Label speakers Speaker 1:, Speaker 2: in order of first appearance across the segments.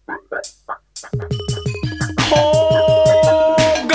Speaker 1: Oh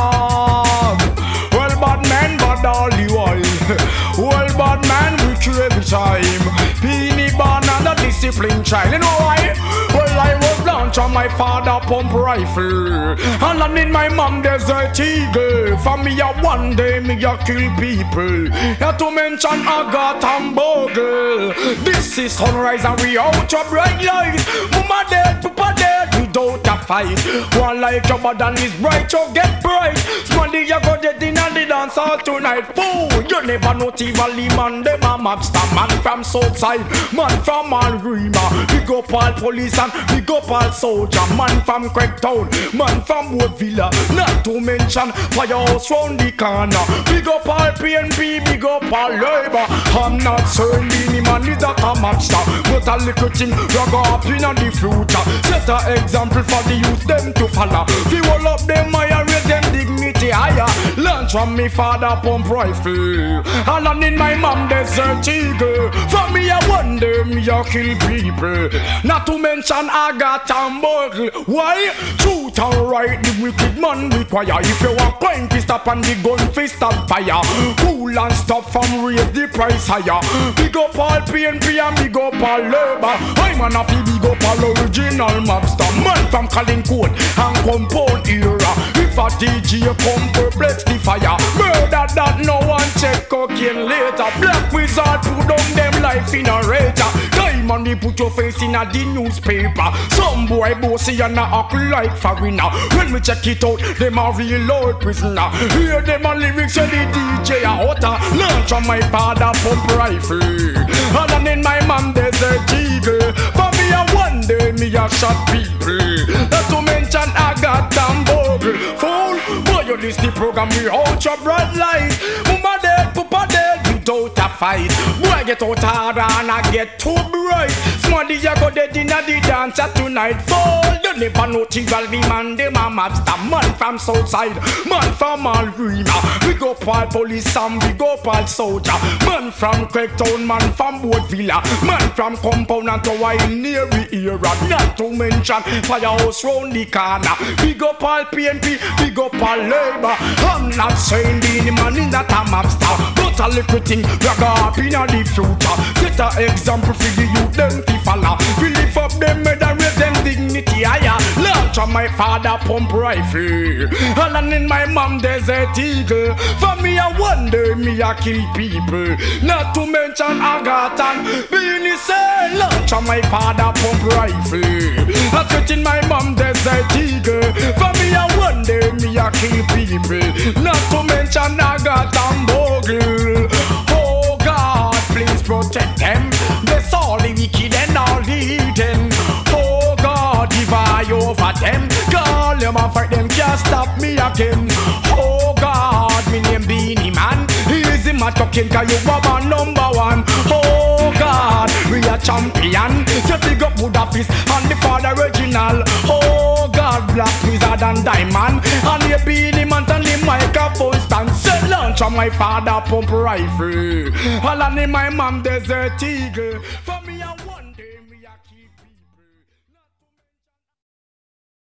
Speaker 1: God, well bad man, bad all the while. Well bad man, we kill every time. Peony born and a disciplined child. You know why? Well I was launched on my father pump rifle, and I need my mom desert eagle. For me a one day me a kill people. Not to mention Agatha and Bogle. This is sunrise and we out your bright light. Mama dead, papa dead, without a fight. One like your bad and is bright, you get bright. Smarty you go dead in and the dance all tonight. Fool, you never know Tivoli man, them a mobster. Man from Southside, man from Algrima. Big up all police and big up all soldier. Man from Craigtown, man from Woodvilla. Not to mention firehouse round the corner. Big up all PNP, big up all labor. I'm not saying any man is a mobster, but a little thing you go up in the future. Set an example for the youth them to follow. We will up them higher, raise them dignity higher. Launch from me father pump rifle, and I need my mom desert eagle. For me I wonder me a kill people. Not to mention Agatha and Bogle. Why? Truth and right the wicked man require. If you want coin fist up and the gun fist stop fire. Cool and stop from raise the price higher. Big up all PNP and big up all labor. I'm an happy big up all original mobster. Man from Calling Code and Compound era. If a DJ come perplex the fire. Murder that no one check cocaine later. Black wizard put down them life in a rager. Diamond they put your face in a the newspaper. Some boy bossy and a act like foreigner. When we check it out, them a real old prisoner. Hear them a lyrics and the DJ a hotter. Launch on my father pump rifle, and in my mom desert eagle. For me a one day me a shot people. Not to mention Agatha and Bogle. Fool, boy you this the program we out your bright light. Mama dead, papa dead, without a fight. Boy get out harder and I get too bright. Smarty you go dead in a the dancer tonight. Fool, you never know Tivoli man, them a mobster. Man from Southside, man from Algrima. Big up all police and big up all soldier. Man from Craigtown, man from Woodvilla. Man from Compound and to wine near the era. Not to mention firehouse round the corner. Big up all PNP, big up all labor. I'm not saying the man is not a mobster, but a little thing we go up in the future. Set an example for the youth them to follow. We lift up them head and raise them dignity higher. Launch on my father pump rifle, and in my mom desert eagle. For me I wonder me a kill people. Not to mention Agatha and Beanie say. Launch on my father pump rifle, I fit in my mom desert eagle. For me I wonder me a kill people. Not to mention Agatha and Bogle. Oh God, please protect them. Bless all the wicked and all the hidden. Oh God, divide over them. Call them and fight them, can't stop me again. Oh God, me name Beanie Man. Easy man talking cause you are number one. Oh God, we a champion. So big up Budapest and the father original. Oh God, Black Wizard and Diamond. And you Beanie Man and the microphone stand. Say launch on my father pump rifle, and on my mom desert eagle.